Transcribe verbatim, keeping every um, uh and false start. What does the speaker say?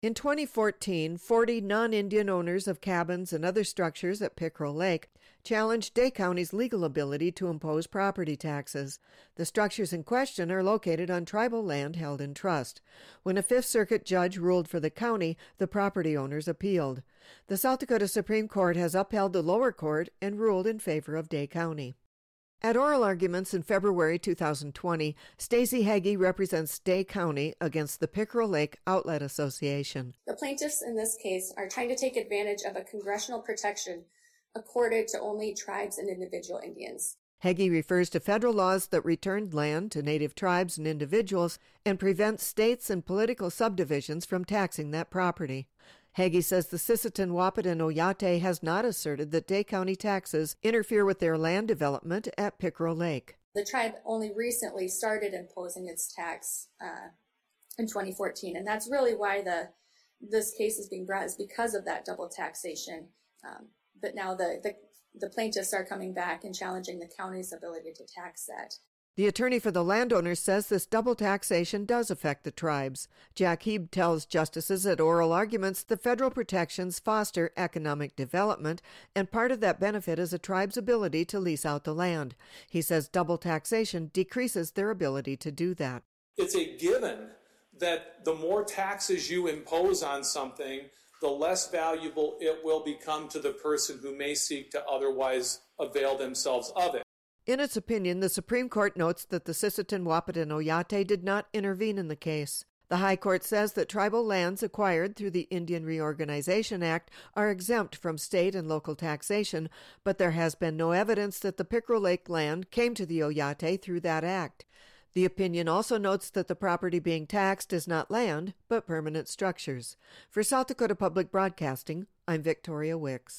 In twenty fourteen, forty non-Indian owners of cabins and other structures at Pickerel Lake challenged Day County's legal ability to impose property taxes. The structures in question are located on tribal land held in trust. When a Fifth Circuit judge ruled for the county, the property owners appealed. The South Dakota Supreme Court has upheld the lower court and ruled in favor of Day County. At oral arguments in February two thousand twenty, Stacey Heggie represents Day County against the Pickerel Lake Outlet Association. The plaintiffs in this case are trying to take advantage of a congressional protection accorded to only tribes and individual Indians. Heggie refers to federal laws that returned land to Native tribes and individuals and prevent states and political subdivisions from taxing that property. Heggie says the Sisseton, Wahpeton, Oyate has not asserted that Day County taxes interfere with their land development at Pickerel Lake. The tribe only recently started imposing its tax uh, in twenty fourteen, and that's really why the this case is being brought, is because of that double taxation. Um, but now the, the the plaintiffs are coming back and challenging the county's ability to tax that. The attorney for the landowners says this double taxation does affect the tribes. Jack Heeb tells justices at oral arguments the federal protections foster economic development, and part of that benefit is a tribe's ability to lease out the land. He says double taxation decreases their ability to do that. It's a given that the more taxes you impose on something, the less valuable it will become to the person who may seek to otherwise avail themselves of it. In its opinion, the Supreme Court notes that the Sisseton, Wahpeton, Oyate did not intervene in the case. The High Court says that tribal lands acquired through the Indian Reorganization Act are exempt from state and local taxation, but there has been no evidence that the Pickerel Lake land came to the Oyate through that act. The opinion also notes that the property being taxed is not land, but permanent structures. For South Dakota Public Broadcasting, I'm Victoria Wicks.